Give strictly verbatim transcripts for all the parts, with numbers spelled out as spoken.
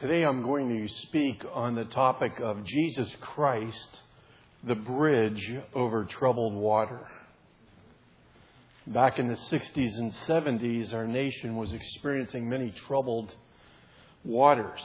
Today I'm going to speak on the topic of Jesus Christ, the bridge over troubled water. Back in the sixties and seventies, our nation was experiencing many troubled waters.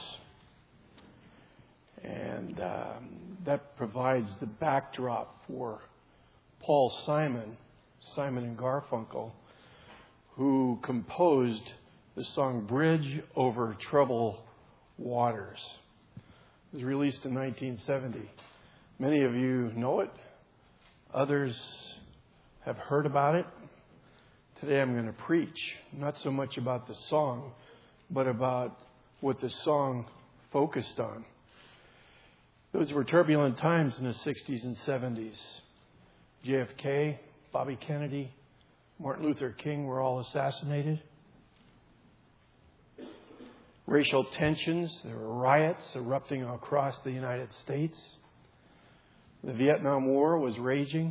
And um, that provides the backdrop for Paul Simon, Simon and Garfunkel, who composed the song Bridge Over Troubled Waters. It was released in nineteen seventy. Many of you know it. Others have heard about it. Today I'm going to preach not so much about the song, but about what the song focused on. Those were turbulent times in the sixties and seventies. J F K, Bobby Kennedy, Martin Luther King were all assassinated. Racial tensions, there were riots erupting across the United States. The Vietnam War was raging,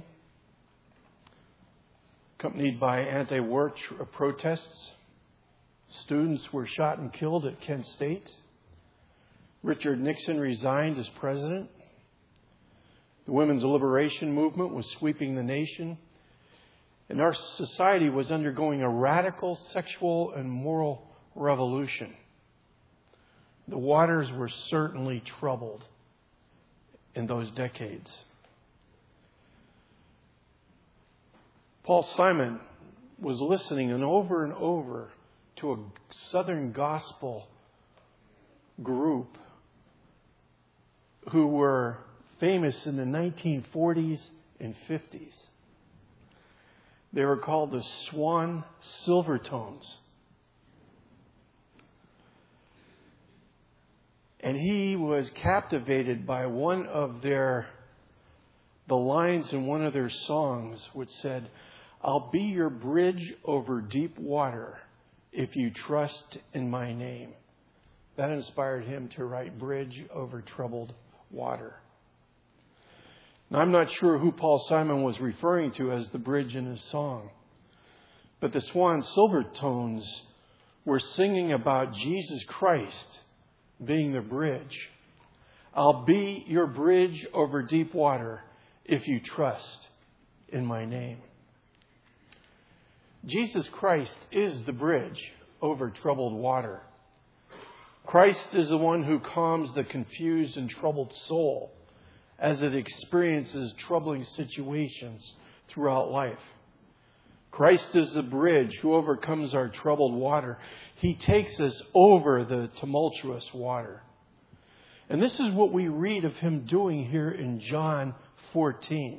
accompanied by anti-war tr- protests. Students were shot and killed at Kent State. Richard Nixon resigned as president. The women's liberation movement was sweeping the nation. And our society was undergoing a radical sexual and moral revolution. The waters were certainly troubled in those decades. Paul Simon was listening and over and over to a Southern gospel group who were famous in the nineteen forties and fifties. They were called the Swan Silvertones. And he was captivated by one of their, the lines in one of their songs which said, "I'll be your bridge over deep water if you trust in my name." That inspired him to write Bridge Over Troubled Water. Now, I'm not sure who Paul Simon was referring to as the bridge in his song, but the Swan Silvertones were singing about Jesus Christ being the bridge. "I'll be your bridge over deep water if you trust in my name." Jesus Christ is the bridge over troubled water. Christ is the one who calms the confused and troubled soul as it experiences troubling situations throughout life. Christ is the bridge who overcomes our troubled water. He takes us over the tumultuous water. And this is what we read of him doing here in John fourteen.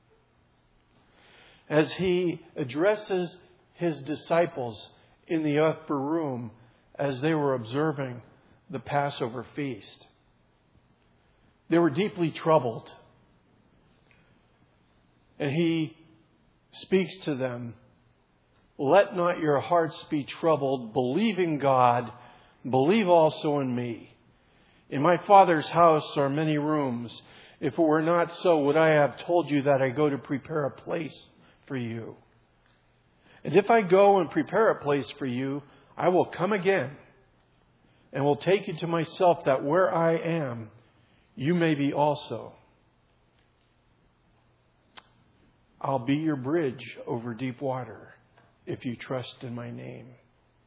As he addresses his disciples in the upper room as they were observing the Passover feast. They were deeply troubled. And he speaks to them, "Let not your hearts be troubled. Believe in God. Believe also in me. In my Father's house are many rooms. If it were not so, would I have told you that I go to prepare a place for you? And if I go and prepare a place for you, I will come again and will take you to myself, that where I am, you may be also. I'll be your bridge over deep water if you trust in my name."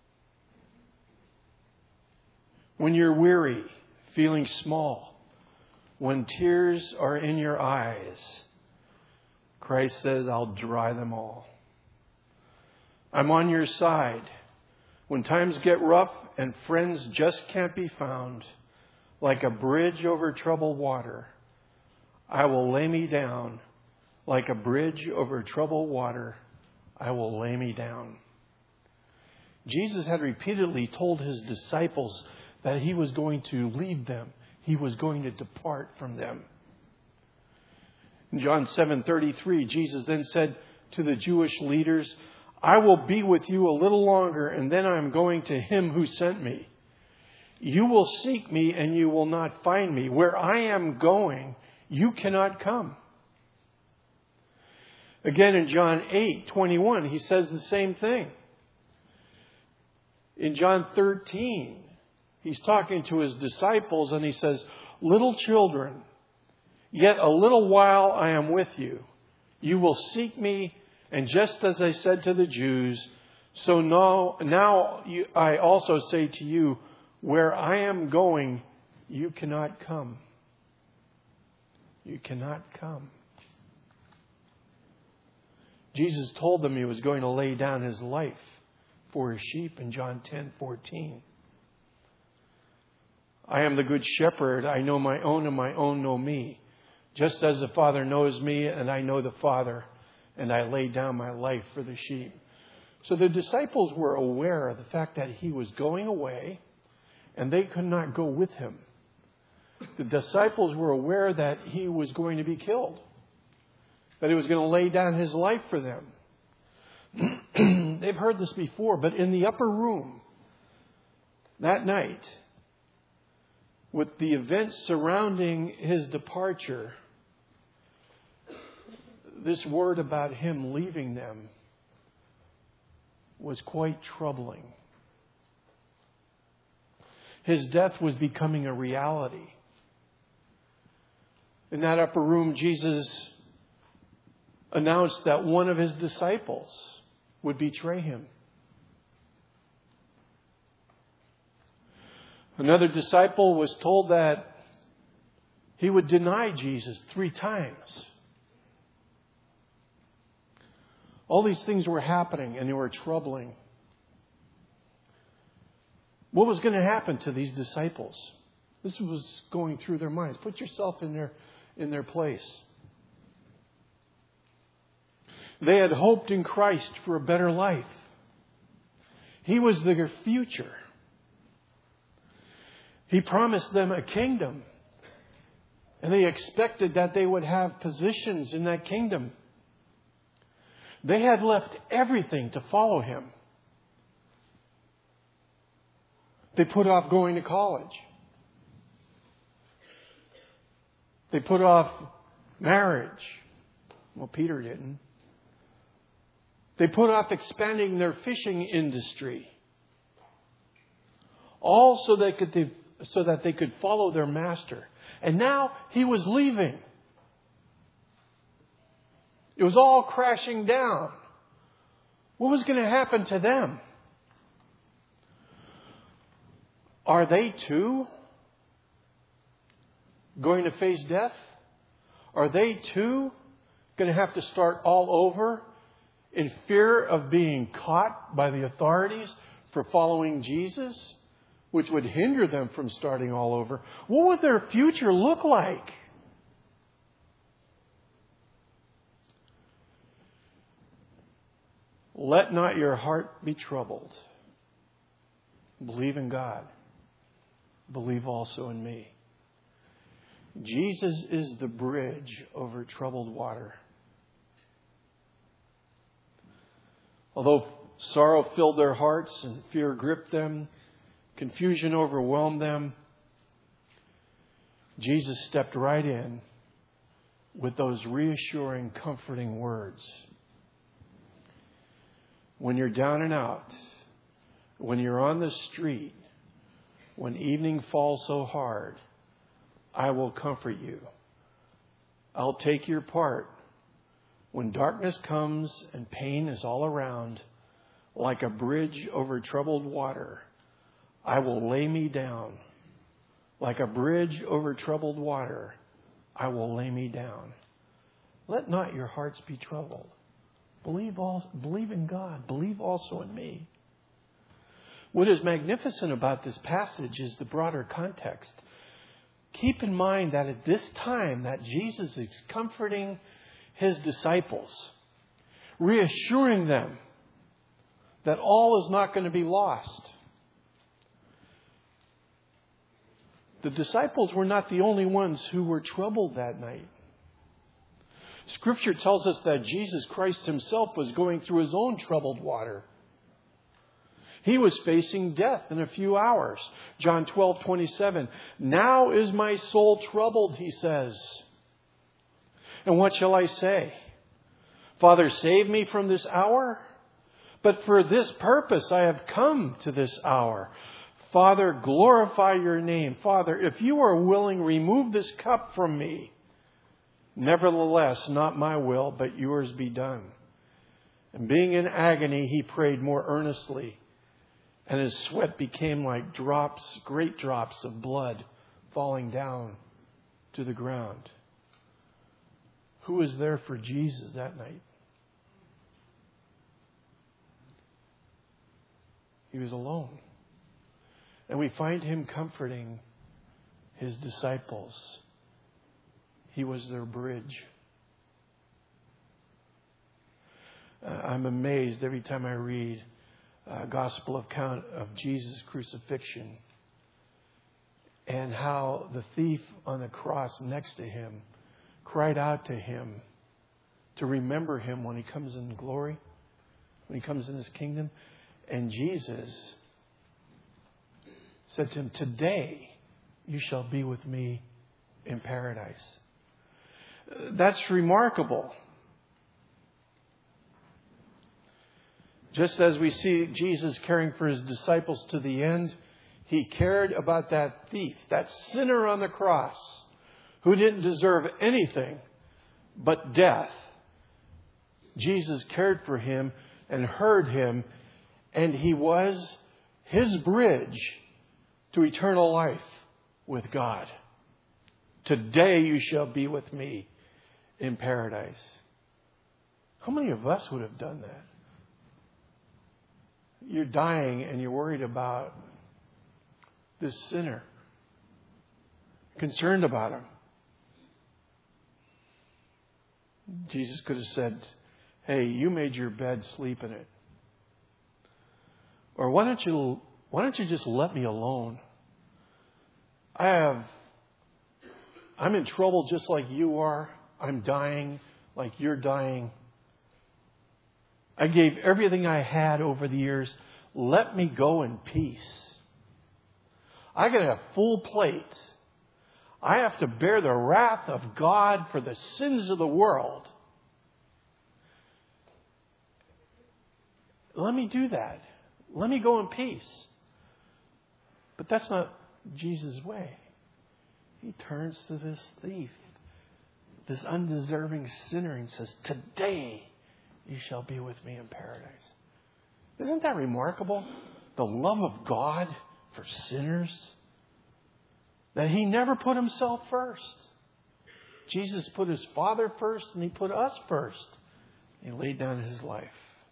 When you're weary, feeling small, when tears are in your eyes, Christ says, "I'll dry them all." I'm on your side. When times get rough and friends just can't be found, like a bridge over troubled water, I will lay me down. Like a bridge over troubled water, I will lay me down. Jesus had repeatedly told his disciples that he was going to leave them. He was going to depart from them. In John seven thirty-three, Jesus then said to the Jewish leaders, "I will be with you a little longer, and then I am going to him who sent me. You will seek me, and you will not find me. Where I am going, you cannot come." Again, in John eight twenty-one, he says the same thing. In John thirteen, He's talking to his disciples and he says, little children, yet a little while I am with you. You will seek me, and just as I said to the Jews, so now, now you, I also say to you, where I am going, you cannot come. You cannot come. Jesus told them he was going to lay down his life for his sheep in John ten fourteen. I am the good shepherd. I know my own and my own know me. Just as the Father knows me and I know the Father, and I lay down my life for the sheep. So the disciples were aware of the fact that he was going away and they could not go with him. The disciples were aware that he was going to be killed, that he was going to lay down his life for them. They've heard this before, but in the upper room that night, with the events surrounding his departure, this word about him leaving them was quite troubling. His death was becoming a reality. In that upper room, Jesus announced that one of his disciples would betray him. Another disciple was told that he would deny Jesus three times. All these things were happening and they were troubling. What was going to happen to these disciples? This was going through their minds. Put yourself in their, in their place. They had hoped in Christ for a better life. He was their future. He promised them a kingdom. And they expected that they would have positions in that kingdom. They had left everything to follow him. They put off going to college. They put off marriage. Well, Peter didn't. They put off expanding their fishing industry. All so they could, so that they could follow their master. And now he was leaving. It was all crashing down. What was going to happen to them? Are they too going to face death? Are they too going to have to start all over in fear of being caught by the authorities for following Jesus, which would hinder them from starting all over? What would their future look like? Let not your heart be troubled. Believe in God. Believe also in me. Jesus is the bridge over troubled water. Although sorrow filled their hearts and fear gripped them, confusion overwhelmed them, Jesus stepped right in with those reassuring, comforting words. When you're down and out, when you're on the street, when evening falls so hard, I will comfort you. I'll take your part. When darkness comes and pain is all around, like a bridge over troubled water, I will lay me down. Like a bridge over troubled water, I will lay me down. Let not your hearts be troubled. Believe all, believe in God. Believe also in me. What is magnificent about this passage is the broader context. Keep in mind that at this time that Jesus is comforting his disciples, reassuring them that all is not going to be lost. The disciples were not the only ones who were troubled that night. Scripture tells us that Jesus Christ himself was going through his own troubled water. He was facing death in a few hours. John twelve twenty-seven. Now is my soul troubled, he says. And what shall I say? Father, save me from this hour? But for this purpose I have come to this hour. Father, glorify your name. Father, if you are willing, remove this cup from me. Nevertheless, not my will, but yours be done. And being in agony, he prayed more earnestly. And his sweat became like drops, great drops of blood falling down to the ground. Who was there for Jesus that night? He was alone. And we find him comforting his disciples. He was their bridge. Uh, I'm amazed every time I read a gospel account of Jesus' crucifixion and how the thief on the cross next to him cried out to him to remember him when he comes in glory, when he comes in his kingdom. And Jesus said to him, today you shall be with me in paradise. That's remarkable. Just as we see Jesus caring for his disciples to the end, he cared about that thief, that sinner on the cross, who didn't deserve anything but death. Jesus cared for him and heard him, and he was his bridge to eternal life with God. Today you shall be with me in paradise. How many of us would have done that? You're dying and you're worried about this sinner, concerned about him. Jesus could have said, hey, you made your bed, sleep in it. Or why don't you why don't you just let me alone? I have I'm in trouble just like you are. I'm dying like you're dying. I gave everything I had over the years. Let me go in peace. I got a full plate. I have to bear the wrath of God for the sins of the world. Let me do that. Let me go in peace. But that's not Jesus' way. He turns to this thief, this undeserving sinner, and says, today you shall be with me in paradise. Isn't that remarkable? The love of God for sinners. That he never put himself first. Jesus put his Father first and he put us first. He laid down his life.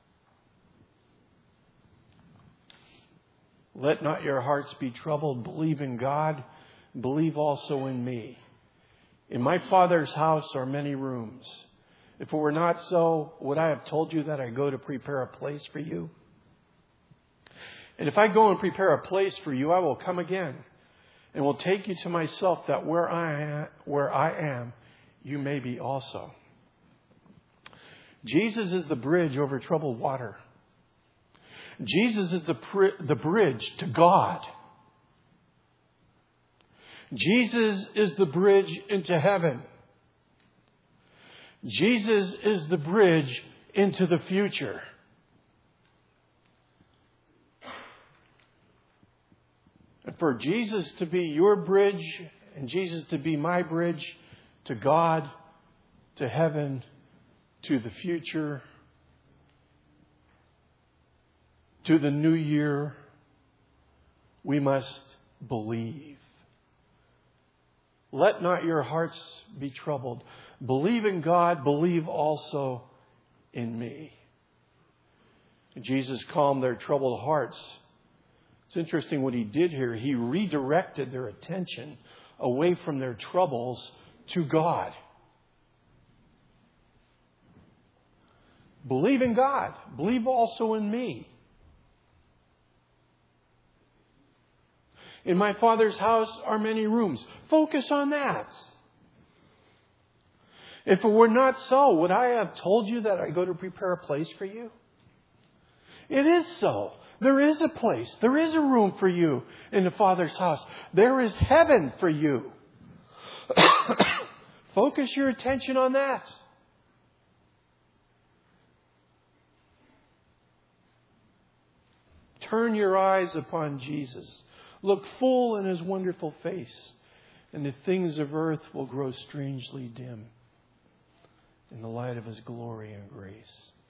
Let not your hearts be troubled. Believe in God. Believe also in me. In my Father's house are many rooms. If it were not so, would I have told you that I go to prepare a place for you? And if I go and prepare a place for you, I will come again and will take you to myself, that where I am, where I am, you may be also. Jesus is the bridge over troubled water. Jesus is the, pr- the bridge to God. Jesus is the bridge into heaven. Jesus is the bridge into the future. And for Jesus to be your bridge and Jesus to be my bridge to God, to heaven, to the future, to the new year, we must believe. Let not your hearts be troubled. Believe in God, believe also in me. Jesus calmed their troubled hearts. It's interesting what he did here. He redirected their attention away from their troubles to God. Believe in God. Believe also in me. In my Father's house are many rooms. Focus on that. If it were not so, would I have told you that I go to prepare a place for you? It is so. There is a place. There is a room for you in the Father's house. There is heaven for you. Focus your attention on that. Turn your eyes upon Jesus. Look full in His wonderful face, and the things of earth will grow strangely dim in the light of His glory and grace.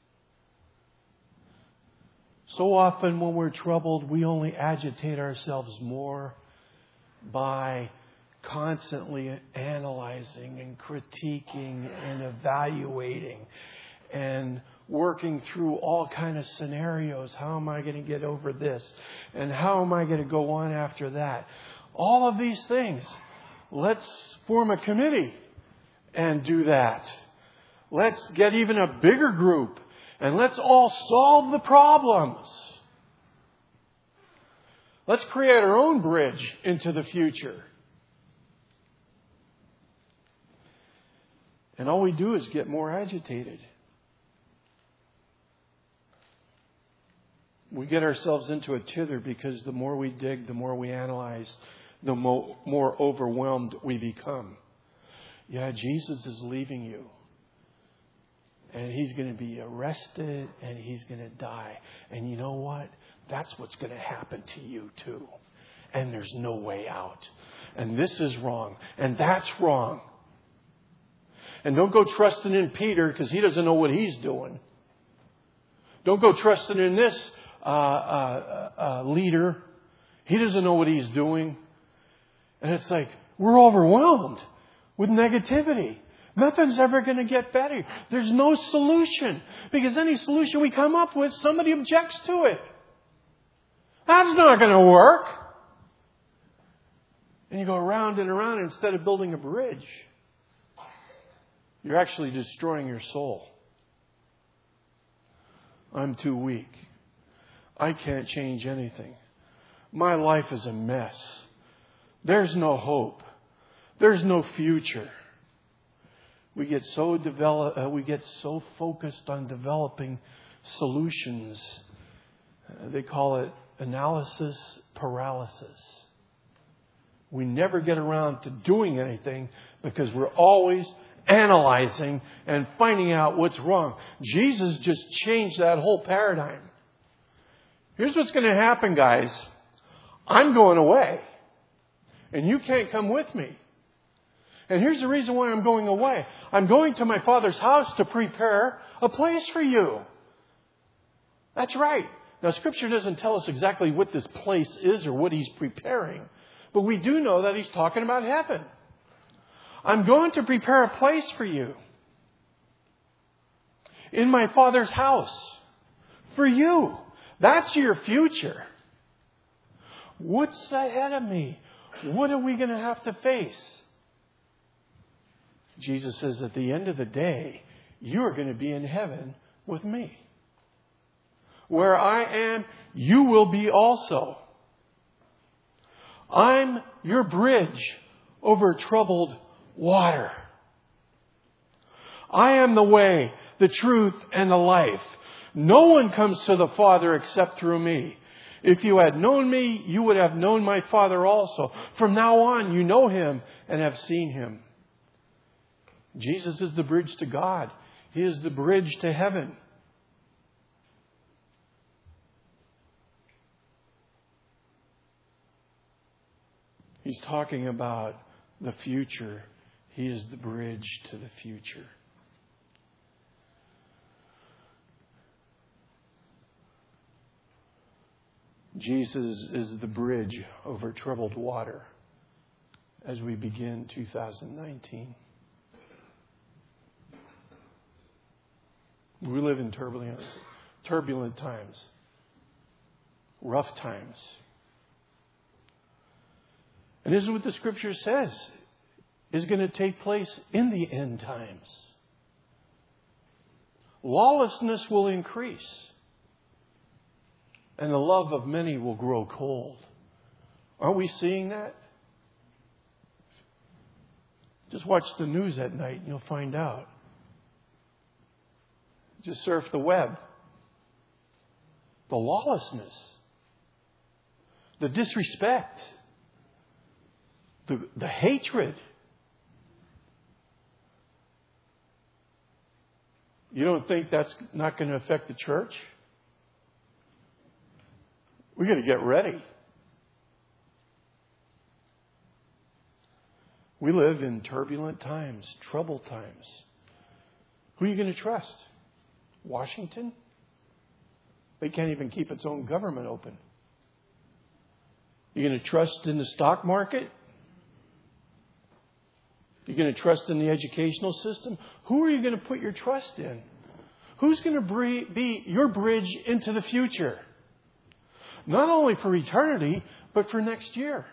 So often when we're troubled, we only agitate ourselves more by constantly analyzing and critiquing and evaluating and working through all kind of scenarios. How am I going to get over this? And how am I going to go on after that? All of these things. Let's form a committee and do that. Let's get even a bigger group and let's all solve the problems. Let's create our own bridge into the future. And all we do is get more agitated. We get ourselves into a tither because the more we dig, the more we analyze, the mo- more overwhelmed we become. Yeah, Jesus is leaving you. And He's going to be arrested and He's going to die. And you know what? That's what's going to happen to you too. And there's no way out. And this is wrong. And that's wrong. And don't go trusting in Peter because he doesn't know what he's doing. Don't go trusting in this uh, uh, uh, leader. He doesn't know what he's doing. And it's like, we're overwhelmed with negativity. Nothing's ever going to get better. There's no solution. Because any solution we come up with, somebody objects to it. That's not going to work. And you go around and around instead of building a bridge. You're actually destroying your soul. I'm too weak. I can't change anything. My life is a mess. There's no hope. There's no future. We get so develop, uh, we get so focused on developing solutions. Uh, they call it analysis paralysis. We never get around to doing anything because we're always analyzing and finding out what's wrong. Jesus just changed that whole paradigm. Here's what's going to happen, guys. I'm going away. And you can't come with me. And here's the reason why I'm going away. I'm going to my Father's house to prepare a place for you. That's right. Now, Scripture doesn't tell us exactly what this place is or what He's preparing. But we do know that He's talking about heaven. I'm going to prepare a place for you. In my Father's house. For you. That's your future. What's ahead of me? What are we going to have to face? Jesus says at the end of the day, you're going to be in heaven with me. Where I am, you will be also. I'm your bridge over troubled water. I am the way, the truth, and the life. No one comes to the Father except through me. If you had known me, you would have known my Father also. From now on, you know Him and have seen Him. Jesus is the bridge to God. He is the bridge to heaven. He's talking about the future. He is the bridge to the future. Jesus is the bridge over troubled water as we begin two thousand nineteen. We live in turbulent, turbulent times, rough times. And this is what the Scripture says is going to take place in the end times. Lawlessness will increase. And the love of many will grow cold. Aren't we seeing that? Just watch the news at night and you'll find out. Just surf the web. The lawlessness. The disrespect. The, the hatred. You don't think that's not going to affect the church? We've got to get ready. We live in turbulent times, troubled times. Who are you going to trust? Washington? They can't even keep its own government open. You're going to trust in the stock market? You're going to trust in the educational system? Who are you going to put your trust in? Who's going to be your bridge into the future? Not only for eternity, but for next year.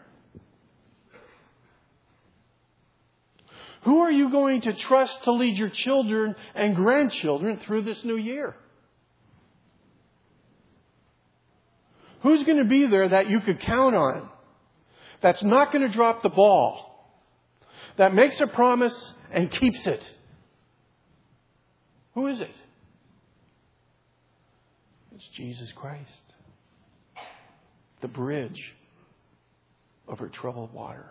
Who are you going to trust to lead your children and grandchildren through this new year? Who's going to be there that you could count on? That's not going to drop the ball. That makes a promise and keeps it. Who is it? It's Jesus Christ. The bridge over troubled water.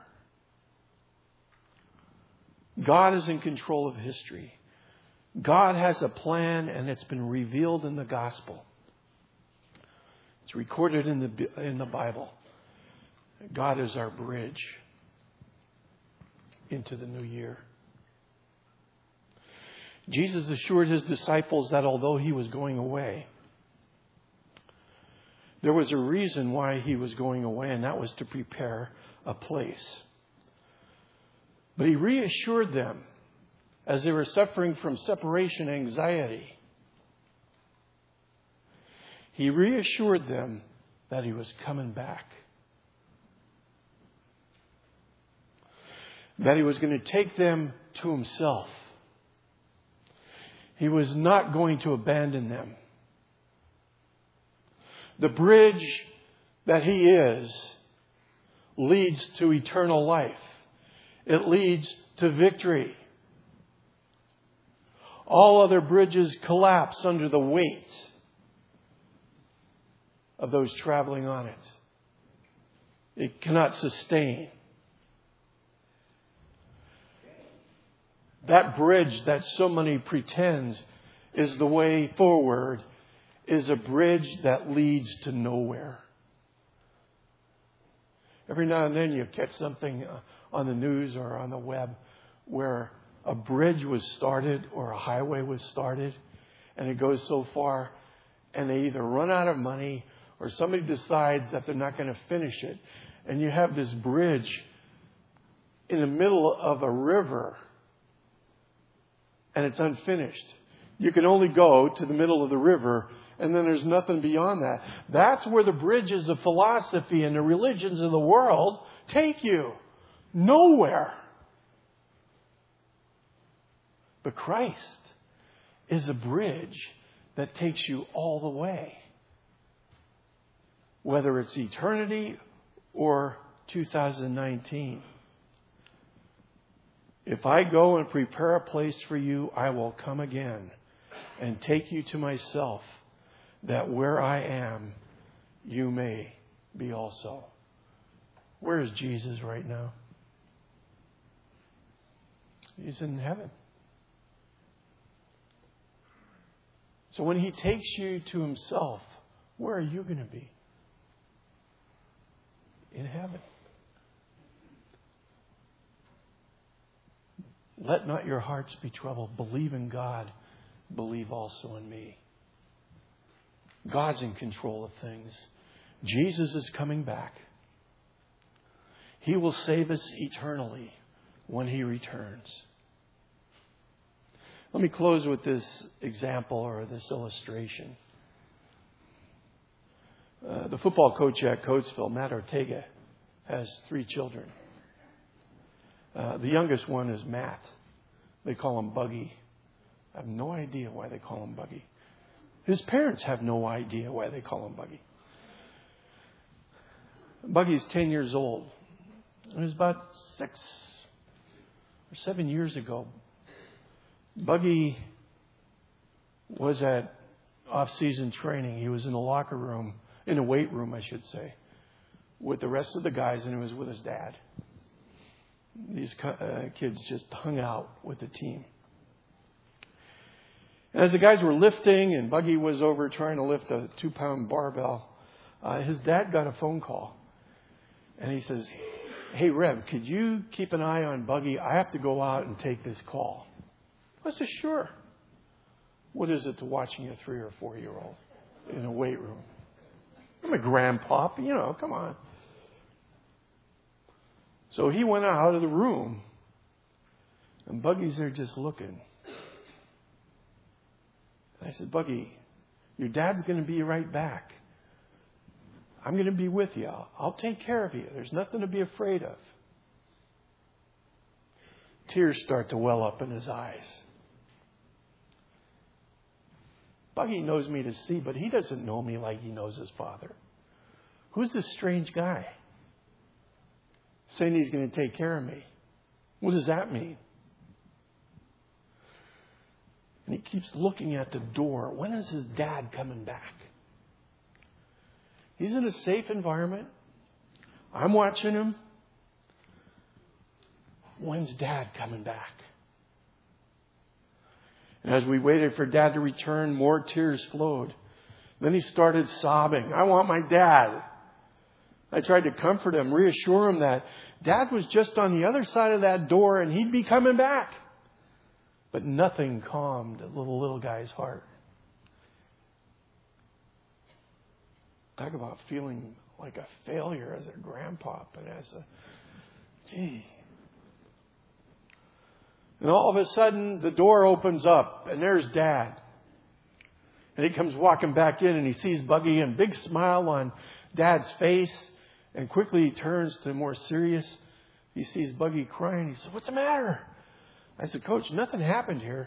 God is in control of history. God has a plan, and it's been revealed in the gospel. It's recorded in the in the Bible. God is our bridge into the new year. Jesus assured his disciples that although he was going away, there was a reason why he was going away, and that was to prepare a place. But he reassured them as they were suffering from separation anxiety. He reassured them that he was coming back. That he was going to take them to himself. He was not going to abandon them. The bridge that he is leads to eternal life. It leads to victory. All other bridges collapse under the weight of those traveling on it. It cannot sustain. That bridge that so many pretend is the way forward is a bridge that leads to nowhere. Every now and then you catch something on the news or on the web where a bridge was started or a highway was started and it goes so far and they either run out of money or somebody decides that they're not going to finish it. And you have this bridge in the middle of a river and it's unfinished. You can only go to the middle of the river and then there's nothing beyond that. That's where the bridges of philosophy and the religions of the world take you. Nowhere. But Christ is a bridge that takes you all the way. Whether it's eternity or two thousand nineteen. If I go and prepare a place for you, I will come again and take you to myself, that where I am, you may be also. Where is Jesus right now? He's in heaven. So when he takes you to himself, where are you going to be? In heaven. Let not your hearts be troubled. Believe in God. Believe also in me. God's in control of things. Jesus is coming back. He will save us eternally when he returns. Let me close with this example or this illustration. Uh, the football coach at Coatesville, Matt Ortega, has three children. Uh, the youngest one is Matt. They call him Buggy. I have no idea why they call him Buggy. His parents have no idea why they call him Buggy. Buggy's ten years old. It was about six or seven years ago. Buggy was at off-season training. He was in the locker room, in the weight room, I should say, with the rest of the guys, and he was with his dad. These uh, kids just hung out with the team. And as the guys were lifting, and Buggy was over trying to lift a two-pound barbell, uh, his dad got a phone call. And he says, hey, Reb, could you keep an eye on Buggy? I have to go out and take this call. I said, sure. What is it to watching a three or four-year-old in a weight room? I'm a grandpop, you know, come on. So he went out of the room, and Buggy's there just looking. And I said, Buggy, your dad's going to be right back. I'm going to be with you. I'll, I'll take care of you. There's nothing to be afraid of. Tears start to well up in his eyes. Buggy knows me to see, but he doesn't know me like he knows his father. Who's this strange guy? Saying he's going to take care of me. What does that mean? And he keeps looking at the door. When is his dad coming back? He's in a safe environment. I'm watching him. When's Dad coming back? And as we waited for Dad to return, more tears flowed. Then he started sobbing. I want my dad. I tried to comfort him, reassure him that Dad was just on the other side of that door and he'd be coming back. But nothing calmed the little, little guy's heart. Talk about feeling like a failure as a grandpa and as a, gee. And all of a sudden, the door opens up, and there's Dad. And he comes walking back in, and he sees Buggy, and a big smile on Dad's face. And quickly he turns to more serious. He sees Buggy crying. He says, what's the matter? I said, Coach, nothing happened here.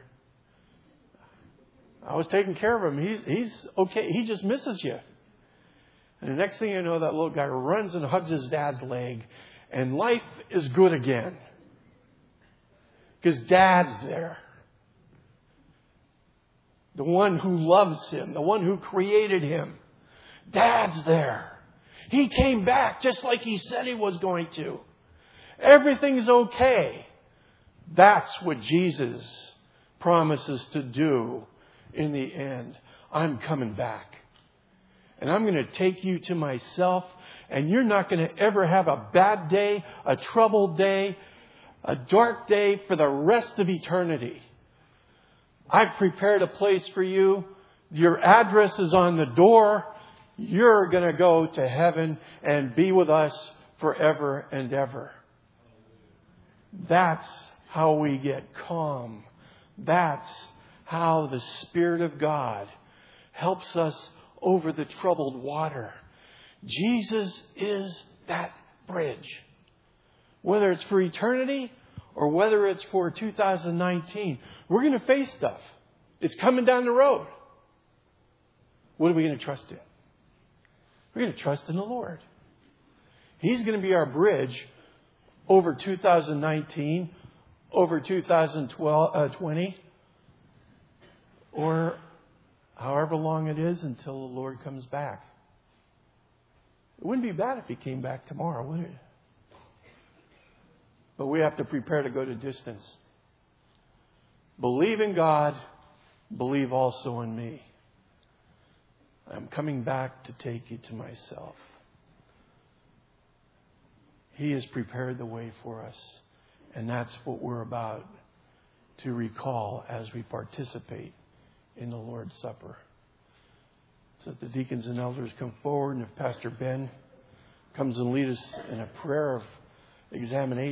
I was taking care of him. He's, he's okay. He just misses you. And the next thing you know, that little guy runs and hugs his dad's leg. And life is good again. Because Dad's there. The one who loves him. The one who created him. Dad's there. He came back just like he said he was going to. Everything's okay. That's what Jesus promises to do in the end. I'm coming back. And I'm going to take you to myself. And you're not going to ever have a bad day, a troubled day, a dark day for the rest of eternity. I've prepared a place for you. Your address is on the door. You're going to go to heaven and be with us forever and ever. That's how we get calm. That's how the Spirit of God helps us over the troubled water. Jesus is that bridge. Whether it's for eternity or whether it's for two thousand nineteen, we're going to face stuff. It's coming down the road. What are we going to trust in? We're going to trust in the Lord. He's going to be our bridge over two thousand nineteen, over two thousand twenty, or however long it is until the Lord comes back. It wouldn't be bad if He came back tomorrow, would it? But we have to prepare to go to distance. Believe in God. Believe also in me. I'm coming back to take you to myself. He has prepared the way for us. And that's what we're about to recall as we participate in the Lord's Supper. So that the deacons and elders come forward, and if Pastor Ben comes and lead us in a prayer of examination.